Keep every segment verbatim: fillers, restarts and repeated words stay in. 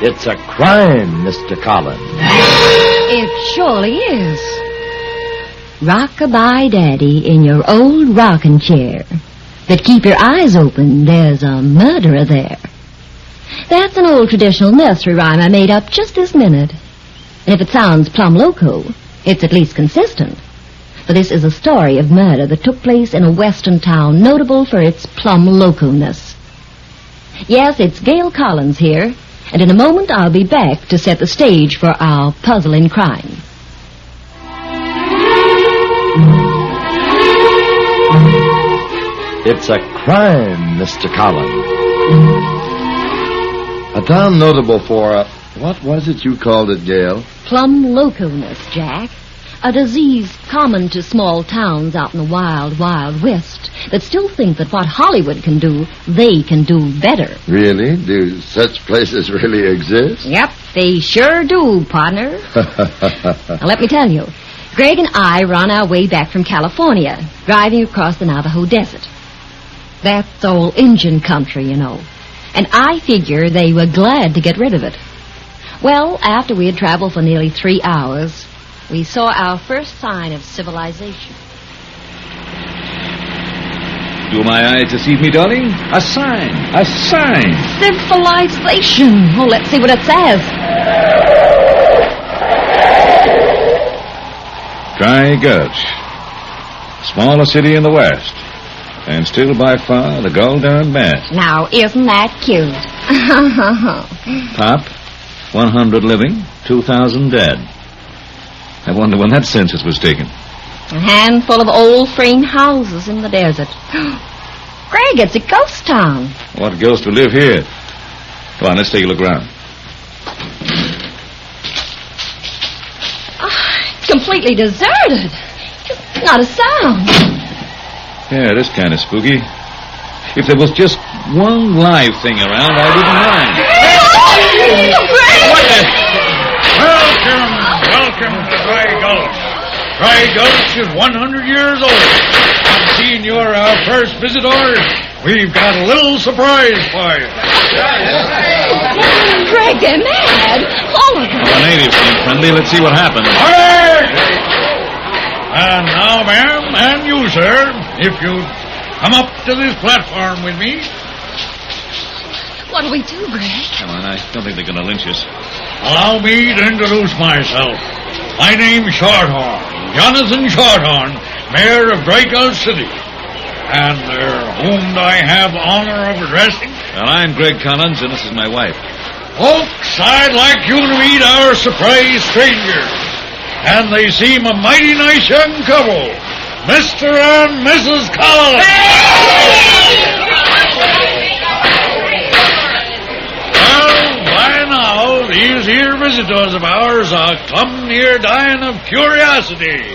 It's a crime, Mister Collins. It surely is. Rock-a-bye, Daddy, in your old rocking chair. But keep your eyes open, there's a murderer there. That's an old traditional nursery rhyme I made up just this minute. And if it sounds plumb loco, it's at least consistent. For this is a story of murder that took place in a western town notable for its plumb loco-ness. Yes, it's Gail Collins here, and in a moment I'll be back to set the stage for our puzzling crime. It's a crime, Mister Collins. A town notable for, uh, what was it you called it, Gail? Plumb loco-ness, Jack. A disease common to small towns out in the wild, wild west that still think that what Hollywood can do, they can do better. Really? Do such places really exist? Yep, they sure do, partner. Now, let me tell you, Greg and I were on our way back from California, driving across the Navajo Desert. That's old Indian country, you know. And I figure they were glad to get rid of it. Well, after we had traveled for nearly three hours, we saw our first sign of civilization. Do my eyes deceive me, darling? A sign. A sign. Civilization. Oh, let's see what it says. Dry Gulch. Smallest city in the West. And still by far the gold-darn best. Now, isn't that cute? Pop, one hundred living, two thousand dead. I wonder when that census was taken. A handful of old frame houses in the desert. Greg, it's a ghost town. What ghost will live here? Come on, let's take a look around. Oh, completely deserted. Not a sound. Yeah, it is kind of spooky. If there was just one live thing around, I wouldn't mind. What the... Welcome, welcome to Dry Gulch. Dry Gulch is one hundred years old. And seeing you're our first visitor, we've got a little surprise for you. Greg, they're mad. All of them. Well, the natives seem friendly. Let's see what happens. All right! And now, ma'am, and you, sir, if you'd come up to this platform with me. What do we do, Greg? Come on, I don't think they're going to lynch us. Allow me to introduce myself. My name's Shorthorn, Jonathan Shorthorn, mayor of Dry Gulch City. And uh, whom do I have the honor of addressing? Well, I'm Greg Collins, and this is my wife. Folks, I'd like you to meet our surprise stranger. And they seem a mighty nice young couple, Mister and Missus Collins. Well, by now, these here visitors of ours are come near dying of curiosity.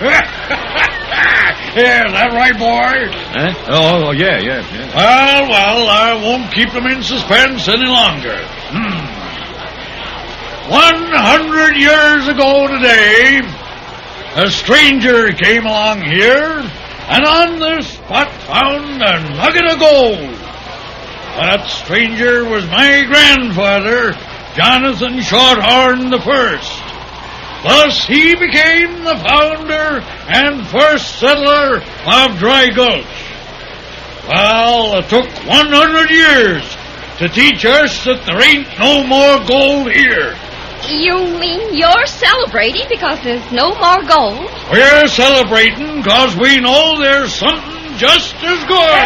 Yeah, is that right, boy? Huh? Oh, oh, yeah, yeah, yeah. Well, well, I won't keep them in suspense any longer. Hmm. One hundred years ago today, a stranger came along here and on this spot found a nugget of gold. That stranger was my grandfather, Jonathan Shorthorn the First. Thus he became the founder and first settler of Dry Gulch. Well, it took one hundred years to teach us that there ain't no more gold here. You mean you're celebrating because there's no more gold? We're celebrating because we know there's something just as good.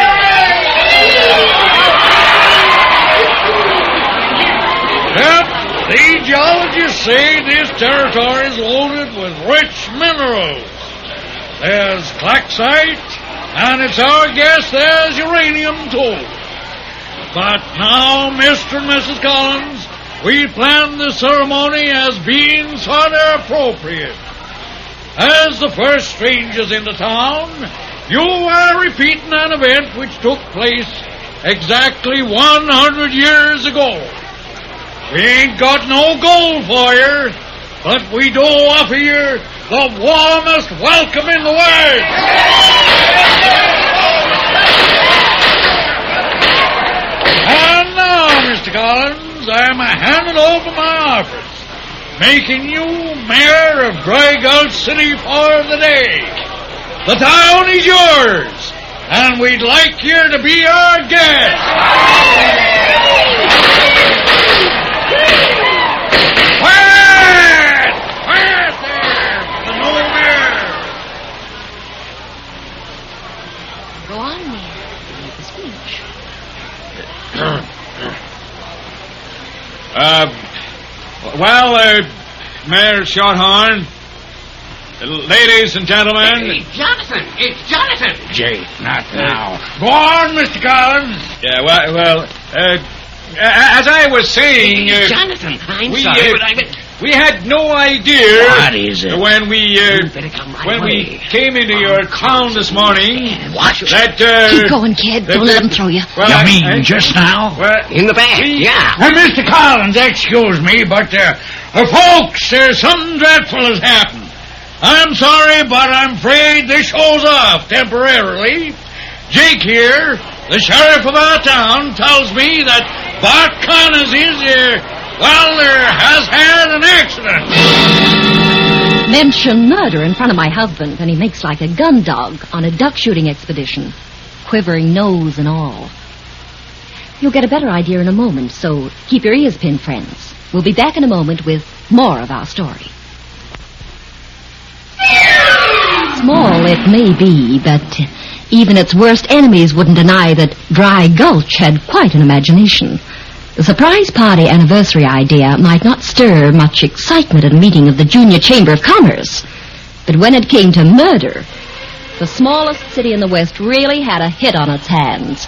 Yep, the geologists say this territory is loaded with rich minerals. There's claxite, and it's our guess there's uranium too. But now, Mister and Missus Collins, we planned the ceremony as being sort of appropriate. As the first strangers into town, you are repeating an event which took place exactly one hundred years ago. We ain't got no gold for you, but we do offer you the warmest welcome in the world. And now, Mister Collins, Collins, I'm a handing over my office, making you mayor of Dry Gulch City for the day. The town is yours, and we'd like you to be our guest. Quiet! Quiet there! The no mayor! Go on, Mayor. Make the speech. Uh, well, uh, Mayor Shorthorn, ladies and gentlemen. Hey, Jonathan! It's Jonathan! Jake, not now. Go on, Mister Collins. Yeah, well, well uh, as I was saying, uh, Jonathan, I'm we, sorry, uh, but I... we had no idea. What is it? When we uh, You better come right when away. we came into your town this morning, What? that uh, Keep going, kid. Don't let him throw you. Well, You I- mean I- just now? Well, In the back, we- yeah. Well, Mister Collins, excuse me, but, uh, uh, folks, uh, something dreadful has happened. I'm sorry, but I'm afraid this shows off temporarily. Jake here, the sheriff of our town, tells me that Bart Connors is, uh, well, uh, has had an accident. Mention murder in front of my husband, and he makes like a gun dog on a duck shooting expedition, quivering nose and all. You'll get a better idea in a moment, so keep your ears pinned, friends. We'll be back in a moment with more of our story. Small it may be, but even its worst enemies wouldn't deny that Dry Gulch had quite an imagination. The surprise party anniversary idea might not stir much excitement at a meeting of the Junior Chamber of Commerce, but when it came to murder, the smallest city in the West really had a hit on its hands.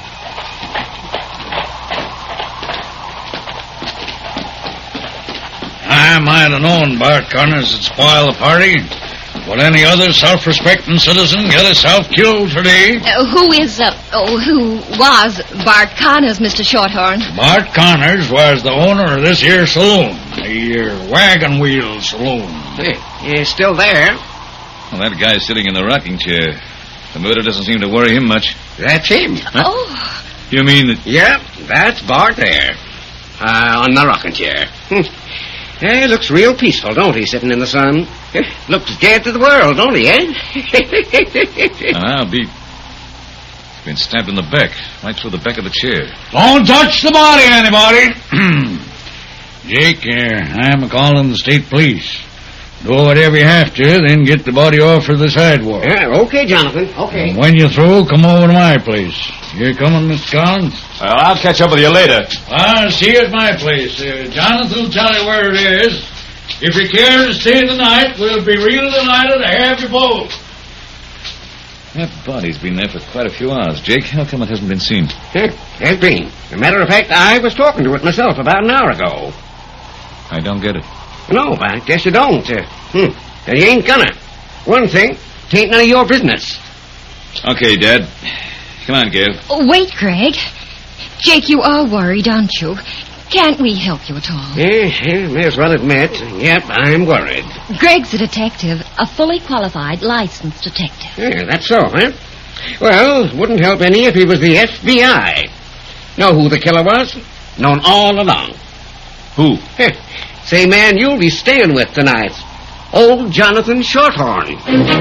I might have known Bart Connors would spoil the party. Will any other self-respecting citizen get himself killed today? Uh, who is, uh, oh, who was Bart Connors, Mister Shorthorn? Bart Connors was the owner of this here saloon, the uh, Wagon Wheel Saloon. Hey, he's still there. well, that guy sitting in the rocking chair. The murder doesn't seem to worry him much. That's him. Oh, You mean that... Yep, that's Bart there. Uh, on the rocking chair. Hm. Yeah, looks real peaceful, don't he, sitting in the sun? Looks dead to the world, don't he, eh? I'll be... He's been stabbed in the back, right through the back of the chair. Don't touch the body, anybody. Jake, uh, I'm calling the state police. Do whatever you have to, then get the body off of the sidewalk. Yeah, okay, Jonathan, okay. And when you're through, come over to my place. You coming, Mister Collins? Well, I'll catch up with you later. I'll see you at my place. Uh, Jonathan will tell you where it is. If you care to stay the night, we'll be real delighted to have you both. That body's been there for quite a few hours. Jake, how come it hasn't been seen? Yeah, has been. As a matter of fact, I was talking to it myself about an hour ago. I don't get it. No, I guess you don't. Uh, hmm. And you ain't gonna. One thing, it ain't none of your business. Okay, Dad. Come on, Gail. oh, wait, Greg. Jake, you are worried, aren't you? Can't we help you at all? Yeah, yeah, may as well admit, yep, I'm worried. Greg's a detective, a fully qualified, licensed detective. Yeah, that's so, huh? Well, wouldn't help any if he was the F B I. Know who the killer was? Known all along. Who? Heh, same man you'll be staying with tonight. Old Jonathan Shorthorn.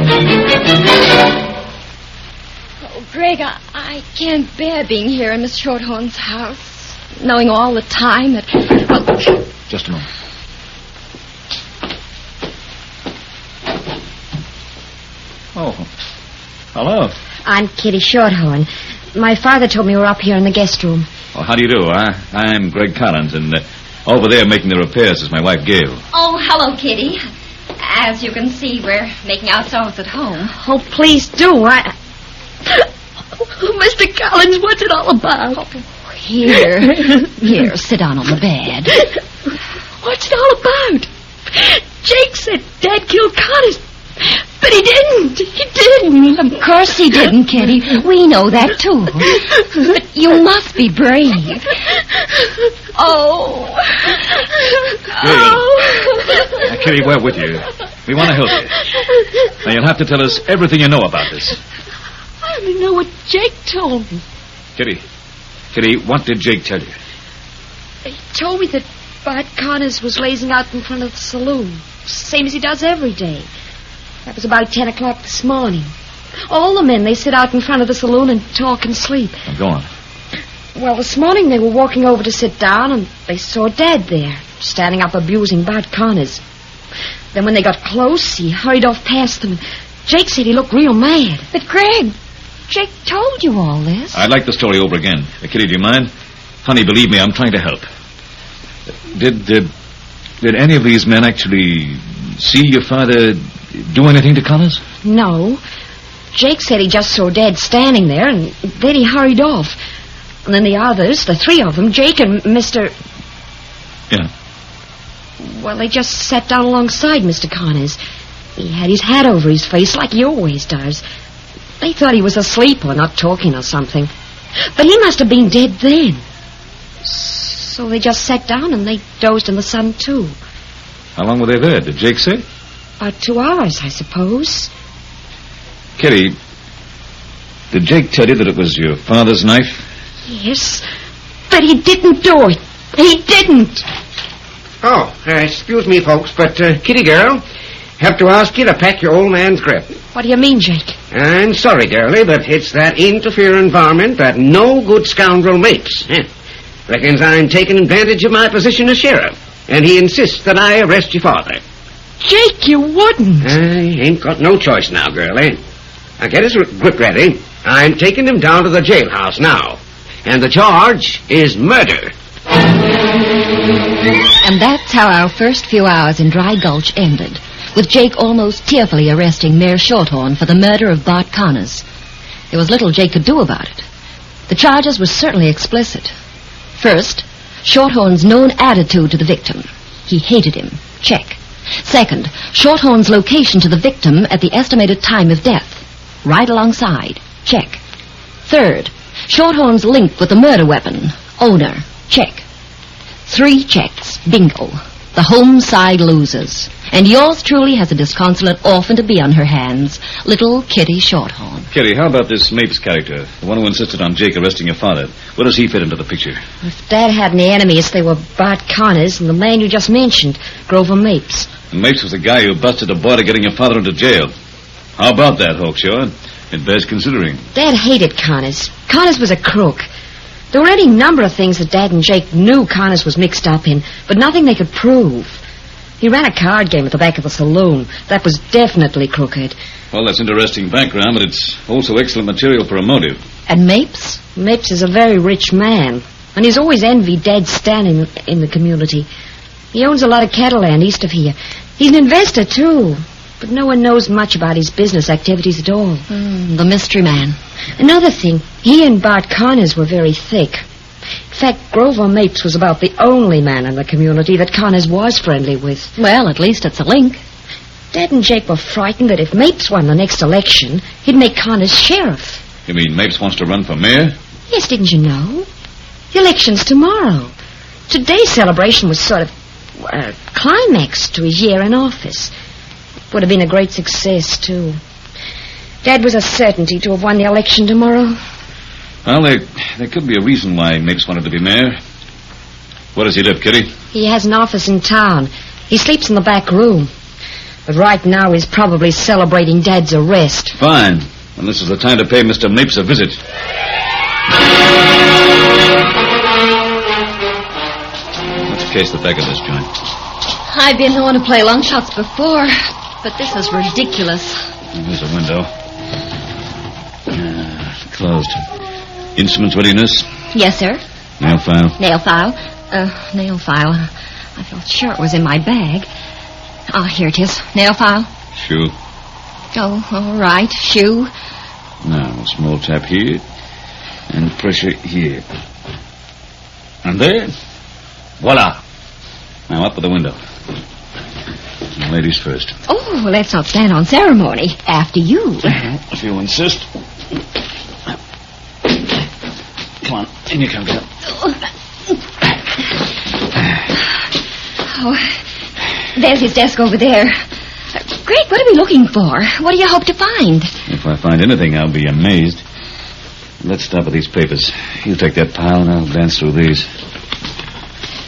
Oh, Greg, I, I can't bear being here in Miss Shorthorn's house, knowing all the time that... Oh, Just a moment. Oh. Hello. I'm Kitty Shorthorn. My father told me you were up here in the guest room. Well, how do you do? I, I'm Greg Collins, and uh, over there making the repairs is my wife, Gail. oh, hello, Kitty. As you can see, we're making ourselves at home. Oh, please do. I... Oh, Mister Collins, what's it all about? Here. Here, sit down on the bed. What's it all about? Jake said Dad killed Connors. But he didn't. He didn't. Of course he didn't, Kitty. We know that, too. But you must be brave. Oh. Gail. Now, Kitty, we're with you. We want to help you. Now, you'll have to tell us everything you know about this. I only know what Jake told me. Kitty. Kitty, what did Jake tell you? He told me that Bart Connors was lazing out in front of the saloon, same as he does every day. That was about ten o'clock this morning. All the men, they sit out in front of the saloon and talk and sleep. Now, go on. Well, this morning they were walking over to sit down, and they saw Dad there, standing up abusing Bart Connors. Then when they got close, he hurried off past them. Jake said he looked real mad. But, Greg, Jake told you all this. I'd like the story over again. Uh, Kitty, do you mind? Honey, believe me, I'm trying to help. Did, did, did any of these men actually see your father do anything to Connors? No. Jake said he just saw Dad standing there, and then he hurried off. And then the others, the three of them, Jake and Mister... Yeah. Well, they just sat down alongside Mister Connors. He had his hat over his face like he always does. They thought he was asleep or not talking or something. But he must have been dead then. So they just sat down and they dozed in the sun, too. How long were they there? Did Jake say? About two hours, I suppose. Kitty, did Jake tell you that it was your father's knife? Yes, but he didn't do it. He didn't. Oh, uh, excuse me, folks, but, uh, Kitty girl, have to ask you to pack your old man's grip. What do you mean, Jake? I'm sorry, girlie, but it's that interfering varmint that no good scoundrel makes. Eh? Reckons I'm taking advantage of my position as sheriff, and he insists that I arrest your father. Jake, you wouldn't. I ain't got no choice now, girlie. Now get his grip ready. I'm taking him down to the jailhouse now. And the charge is murder. And that's how our first few hours in Dry Gulch ended, with Jake almost tearfully arresting Mayor Shorthorn for the murder of Bart Connors. There was little Jake could do about it. The charges were certainly explicit. First, Shorthorn's known attitude to the victim. He hated him. Check. Second, Shorthorn's location to the victim at the estimated time of death. Right alongside. Check. Third, Shorthorn's link with the murder weapon. Owner. Check. Three checks. Bingo. The home side loses. And yours truly has a disconsolate orphan to be on her hands. Little Kitty Shorthorn. Kitty, how about this Mapes character? The one who insisted on Jake arresting your father. Where does he fit into the picture? If Dad had any enemies, they were Bart Connors and the man you just mentioned, Grover Mapes. And Mapes was the guy who busted a boy to getting your father into jail. How about that, Hawkshaw? It bears considering. Dad hated Connors. Connors was a crook. There were any number of things that Dad and Jake knew Connors was mixed up in, but nothing they could prove. He ran a card game at the back of the saloon. That was definitely crooked. Well, that's interesting background, but it's also excellent material for a motive. And Mapes? Mapes is a very rich man, and he's always envied Dad's standing in the community. He owns a lot of cattle land east of here. He's an investor, too, but no one knows much about his business activities at all. Mm, the mystery man. Another thing, he and Bart Connors were very thick. In fact, Grover Mapes was about the only man in the community that Connors was friendly with. Well, at least it's a link. Dad and Jake were frightened that if Mapes won the next election, he'd make Connors sheriff. You mean Mapes wants to run for mayor? Yes, didn't you know? The election's tomorrow. Today's celebration was sort of a climax to his year in office. Would have been a great success, too. Dad was a certainty to have won the election tomorrow. Well, there, there could be a reason why Mapes wanted to be mayor. Where does he live, Kitty? He has an office in town. He sleeps in the back room. But right now he's probably celebrating Dad's arrest. Fine. And this is the time to pay Mister Mapes a visit. Let's case the back of this joint. I've been known to play long shots before, but this is ridiculous. Here's a window. Uh, closed. Instruments readiness? Yes, sir. Nail file? Nail file. Uh, nail file. I felt sure it was in my bag. Ah, here it is. Nail file. Shoe? Oh, all right. Shoe. Now, a small tap here. And pressure here. And there. Voila. Now up with the window. Ladies first. Oh, well, let's not stand on ceremony. After you. If you insist. Come on, in you come, girl. Oh, there's his desk over there. Uh, Greg, what are we looking for? What do you hope to find? If I find anything, I'll be amazed. Let's stop with these papers. You take that pile and I'll dance through these.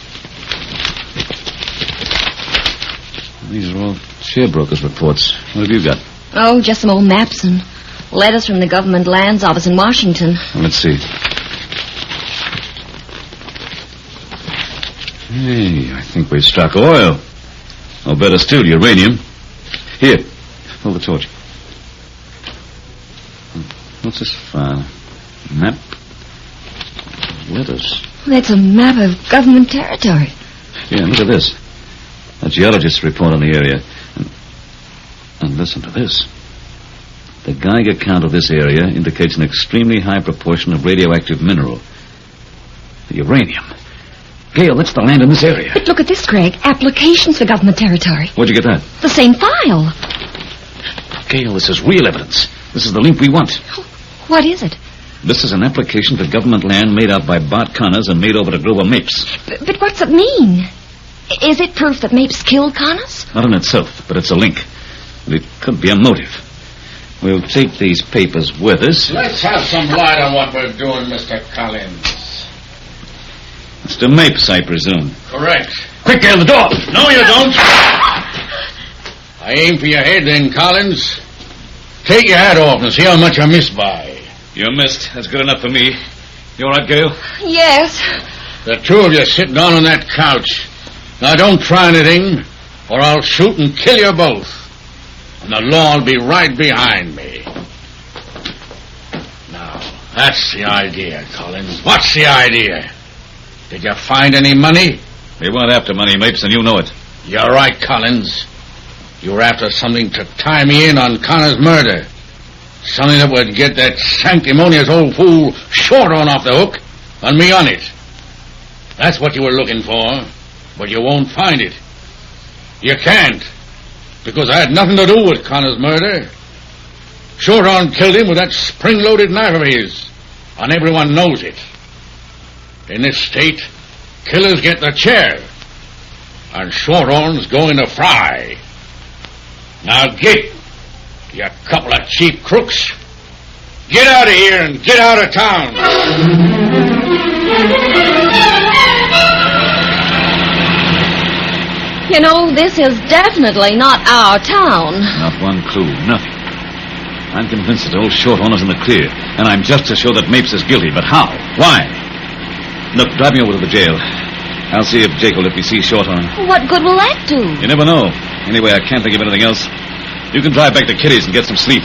These are all sharebrokers' reports. What have you got? Oh, just some old maps and letters from the government lands office in Washington. Well, let's see. Hey, I think we've struck oil. Or better still, uranium. Here, hold the torch. What's this file? Map? Letters. That's a map of government territory. Yeah, look at this. A geologist's report on the area. And, and listen to this. The Geiger count of this area indicates an extremely high proportion of radioactive mineral. The uranium. Gail, that's the land in this area. But look at this, Craig. Applications for government territory. Where'd you get that? The same file. Gail, this is real evidence. This is the link we want. What is it? This is an application for government land made out by Bart Connors and made over to Grover Mapes. But, but what's it mean? Is it proof that Mapes killed Connors? Not in itself, but it's a link. And it could be a motive. We'll take these papers with us. Let's have some light on what we're doing, Mister Collins. Mister Mapes, I presume. Correct. Quick, Gail, the door! No, you don't. I aim for your head then, Collins. Take your hat off and see how much I missed by. You're missed. That's good enough for me. You all right, Gail? Yes. The two of you sit down on that couch. Now, don't try anything, or I'll shoot and kill you both. And the law will be right behind me. Now, that's the idea, Collins. What's the idea? Did you find any money? We weren't after money, Mapes, and you know it. You're right, Collins. You were after something to tie me in on Connor's murder. Something that would get that sanctimonious old fool Shorthorn off the hook, and me on it. That's what you were looking for, but you won't find it. You can't, because I had nothing to do with Connor's murder. Shorthorn killed him with that spring-loaded knife of his, and everyone knows it. In this state, killers get the chair, and Shorthorn's going to fry. Now get, you couple of cheap crooks. Get out of here and get out of town. You know, this is definitely not our town. Not one clue, nothing. I'm convinced that old Shorthorn is in the clear, and I'm just as sure that Mapes is guilty, but how? Why? Look, drive me over to the jail. I'll see if Jake will let me see Shorthorn. What good will that do? You never know. Anyway, I can't think of anything else. You can drive back to Kitty's and get some sleep.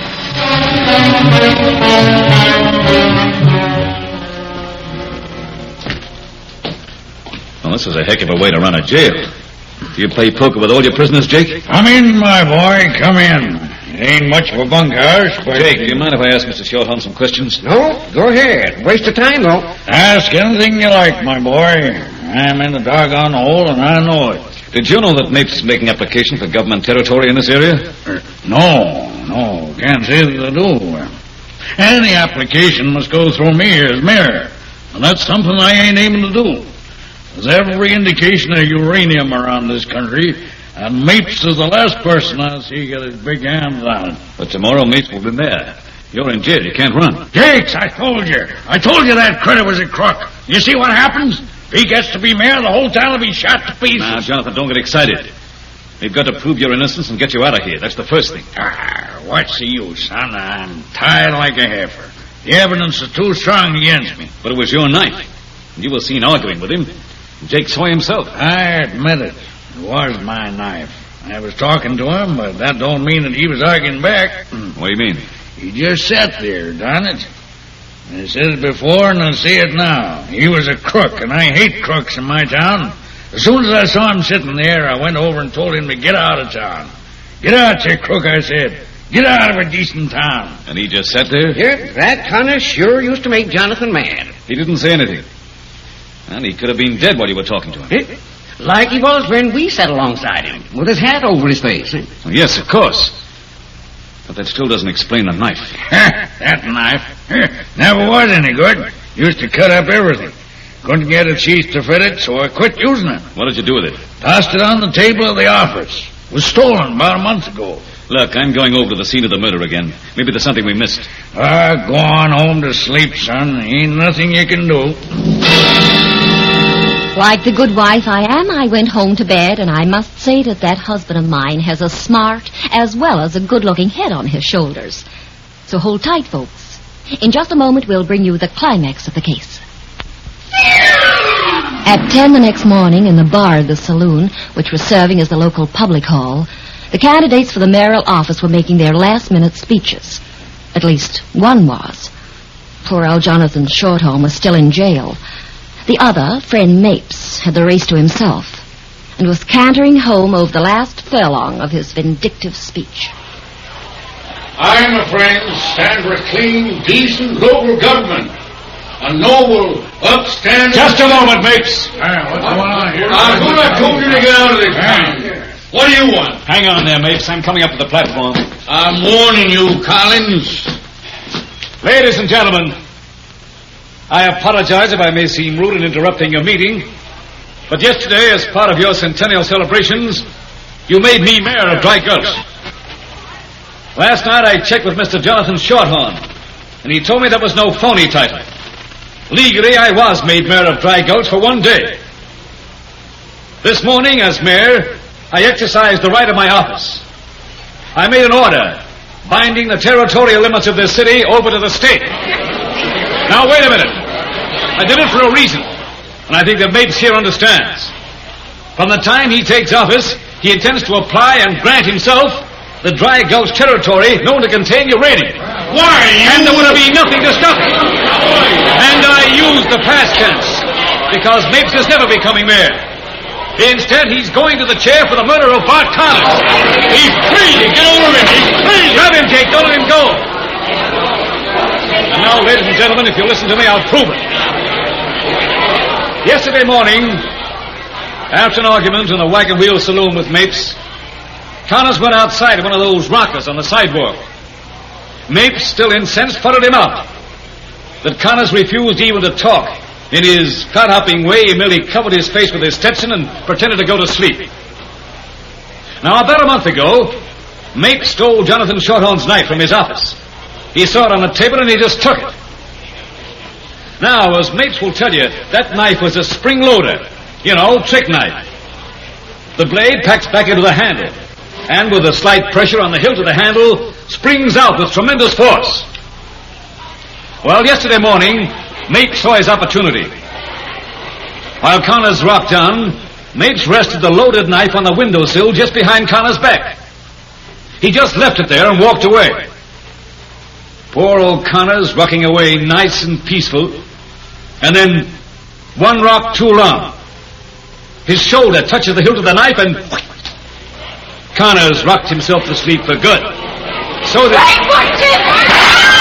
Well, this is a heck of a way to run a jail. Do you play poker with all your prisoners, Jake? Come in, my boy, come in. It ain't much of a bunkhouse, but... Jake, do you mind if I ask Mister Shorthorn some questions? No, go ahead. Waste of time, though. Ask anything you like, my boy. I'm in the doggone hole, and I know it. Did you know that Mapes is making application for government territory in this area? Uh, no, no, can't say that I do. Any application must go through me as mayor, and that's something I ain't aiming to do. There's every indication of uranium around this country, and Mapes is the last person I see get his big hands on it. But tomorrow Mapes will be there. You're in jail. You can't run. Jakes, I told you. I told you that critter was a crook. You see what happens? If he gets to be mayor, the whole town will be shot to pieces. Now, Jonathan, don't get excited. We've got to prove your innocence and get you out of here. That's the first thing. Ah, what's the use, son? I'm tired like a heifer. The evidence is too strong against me. But it was your knife. And you were seen arguing with him. Jake saw himself. I admit it. It was my knife. I was talking to him, but that don't mean that he was arguing back. What do you mean? He just sat there, done it. I said it before, and I say it now. He was a crook, and I hate crooks in my town. As soon as I saw him sitting there, I went over and told him to get out of town. Get out, you crook, I said. Get out of a decent town. And he just sat there? Yep, that Connor sure used to make Jonathan mad. He didn't say anything. And he could have been dead while you were talking to him. Eh? Like he was when we sat alongside him, with his hat over his face. Eh? Well, yes, of course. But that still doesn't explain the knife. That knife never was any good. Used to cut up everything. Couldn't get a sheath to fit it, so I quit using it. What did you do with it? Tossed it on the table of the office. Was stolen about a month ago. Look, I'm going over to the scene of the murder again. Maybe there's something we missed. Ah, go on home to sleep, son. Ain't nothing you can do. Like the good wife I am, I went home to bed, and I must say that that husband of mine has a smart as well as a good-looking head on his shoulders. So hold tight, folks. In just a moment, we'll bring you the climax of the case. At ten the next morning, in the bar of the saloon, which was serving as the local public hall, the candidates for the mayoral office were making their last-minute speeches. At least one was. Poor old Jonathan Shorthorn was still in jail. The other, friend Mapes, had the race to himself and was cantering home over the last furlong of his vindictive speech. I, my friends, stand for a clean, decent local government. A noble, upstanding... Just a moment, Mapes. Yeah, what's going on here? I thought I told you to get out of this town. What do you want? Hang on there, Mapes. I'm coming up to the platform. I'm warning you, Collins. Ladies and gentlemen, I apologize if I may seem rude in interrupting your meeting, but yesterday, as part of your centennial celebrations, you made me mayor of Dry Gulch. Last night I checked with Mister Jonathan Shorthorn, and he told me there was no phony title. Legally, I was made mayor of Dry Gulch for one day. This morning, as mayor, I exercised the right of my office. I made an order binding the territorial limits of this city over to the state. Now, wait a minute. I did it for a reason, and I think that Mapes here understands. From the time he takes office, he intends to apply and grant himself the Dry Gulch territory known to contain uranium. Why, you... And there would be nothing to stop it. And I use the past tense, because Mapes is never becoming mayor. Instead, he's going to the chair for the murder of Bart Collins. He's free! Get over him! He's free! Grab him, Jake! Don't let him go! And now, ladies and gentlemen, if you listen to me, I'll prove it. Yesterday morning, after an argument in the Wagon Wheel Saloon with Mapes, Collins went outside one of those rockers on the sidewalk. Mapes, still incensed, followed him out. But Collins refused even to talk. In his clod-hopping way, he merely covered his face with his Stetson and pretended to go to sleep. Now, about a month ago, Mapes stole Jonathan Shorthorn's knife from his office. He saw it on the table and he just took it. Now, as Mapes will tell you, that knife was a spring loader. You know, trick knife. The blade packs back into the handle, and with a slight pressure on the hilt of the handle, springs out with tremendous force. Well, yesterday morning, Mapes saw his opportunity. While Connors rocked on, Mapes rested the loaded knife on the windowsill just behind Connors' back. He just left it there and walked away. Poor old Connors rocking away nice and peaceful, and then one rock too long. His shoulder touches the hilt of the knife and Connors rocked himself to sleep for good. So that...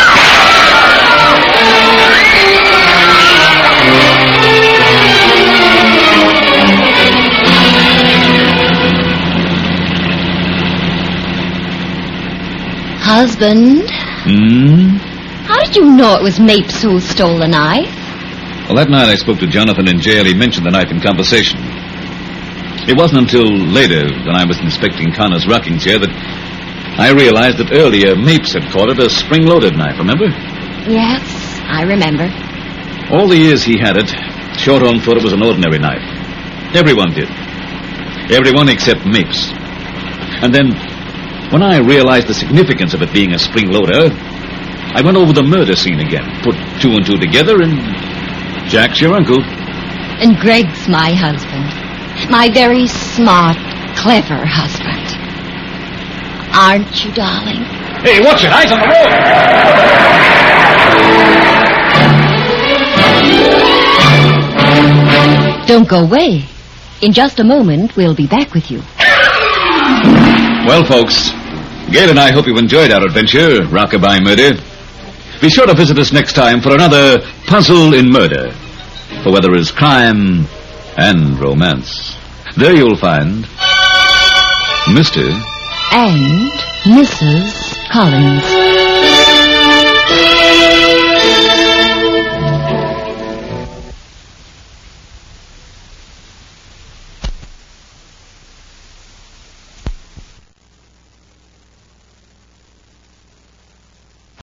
Husband? Hmm? How did you know it was Mapes who stole the knife? Well, that night I spoke to Jonathan in jail. He mentioned the knife in conversation. It wasn't until later, when I was inspecting Connor's rocking chair, that I realized that earlier Mapes had called it a spring-loaded knife, remember? Yes, I remember. All the years he had it, Shorthorn thought it was an ordinary knife. Everyone did. Everyone except Mapes. And then, when I realized the significance of it being a spring-loader, I went over the murder scene again, put two and two together, and Jack's your uncle. And Greg's my husband. My very smart, clever husband. Aren't you, darling? Hey, watch it. Eyes on the road. Don't go away. In just a moment, we'll be back with you. Well, folks, Gail and I hope you enjoyed our adventure, Rockabye Murder. Be sure to visit us next time for another Puzzle in Murder. For where there is crime and romance, there you'll find Mister and Missus Collins.